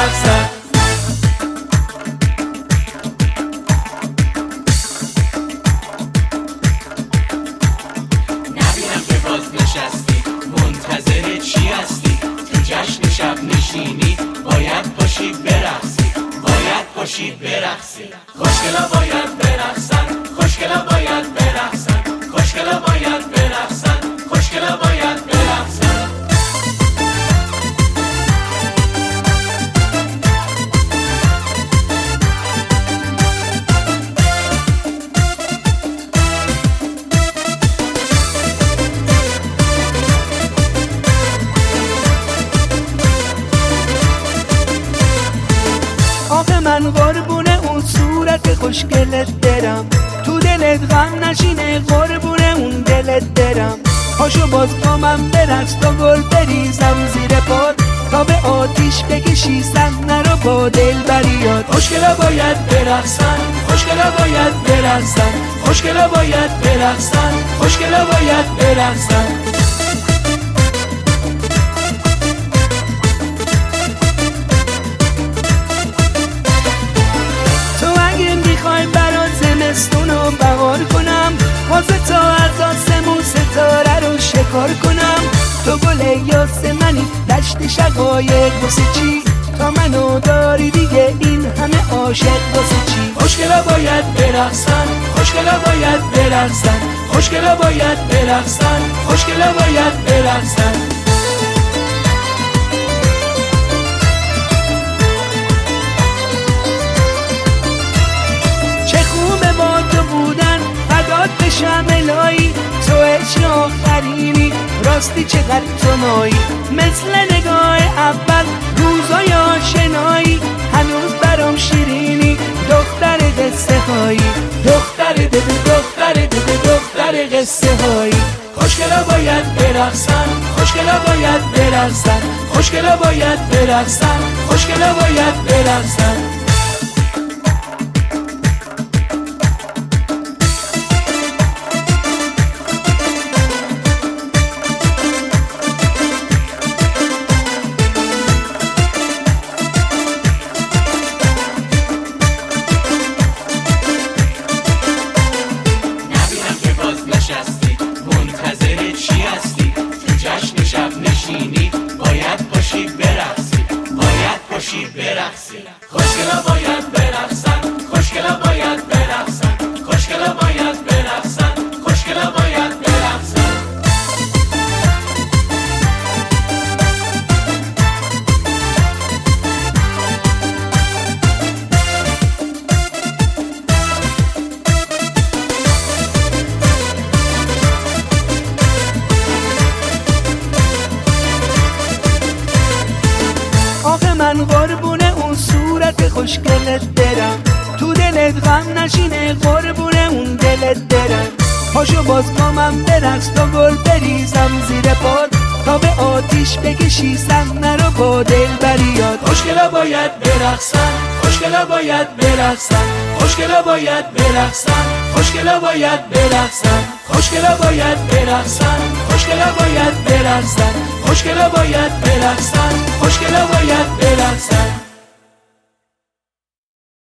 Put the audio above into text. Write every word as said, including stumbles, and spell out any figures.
برقصن. نبینم که باز نشستی منتظر چی هستی؟ تو جشن شب نشینی باید پاشی برقصی، باید پاشی برقصی. خوشگلا باید برقصن، خوشگلا باید برقصن، خوشگلا باید برقصن، خوشگلا باید برقصن. آخه من قربون اون صورت خوشگلت برم، تو دلت غم نشینه قربون اون دلت برم. پاشو باز با من برقص تا گل بریزم زیر پات، تا به آتیش بکشی صحنه رو با دلبریات. خوشگلا باید برقصن، خوشگلا باید برقصن، خوشگلا باید برقصن، خوشگلا باید برقصن. میخوای برات زمستون رو بهار کنم، واسه تا از آسمون ستاره رو شکار کنم. تو گل یاسمنی دشت شقایق واسه چی؟ تا منو داری دیگه این همه عاشق واسه چی؟ خوشگلا باید برقصن، خوشگلا باید برقصن، خوشگلا باید برقصن، خوشگلا باید برقصن. بشم الهی تو عشق آخرینی، راستی چقدر تو مایی، مثل نگاه اول روزای آشنایی، هنوز برام شیرینی دختر قصه هایی، دختر دل دختر دل دختر قصه هایی. خوشگلا باید برقصن، خوشگلا باید برقصن، خوشگلا باید برقصن، خوشگلا باید برقصن. منتظر چی هستی؟ تو جشن شب نشینی باید پاشی برقصی، باید پاشی برقصی. خوشگلا باید برقصن، خوشگلا باید برقصن، خوشگلا باید برقصن، خوشگلا باید برقصن. من قربون اون صورت خوشگلت برم، تو دلت غم نشینه قربون اون دلت برم. پاشو باز با من برقص تا گل بریزم زیر پات، تا به آتیش بکشی صحنه رو با دلبریات. خوشگلا باید برقصن، خوشگلا باید برقصن، خوشگلا باید برقصن، خوشگلا باید برقصن، خوشگلا باید برقصن، خوشگلا باید برقصن، خوشگلا باید برقصن، خوشگلا باید برقصن.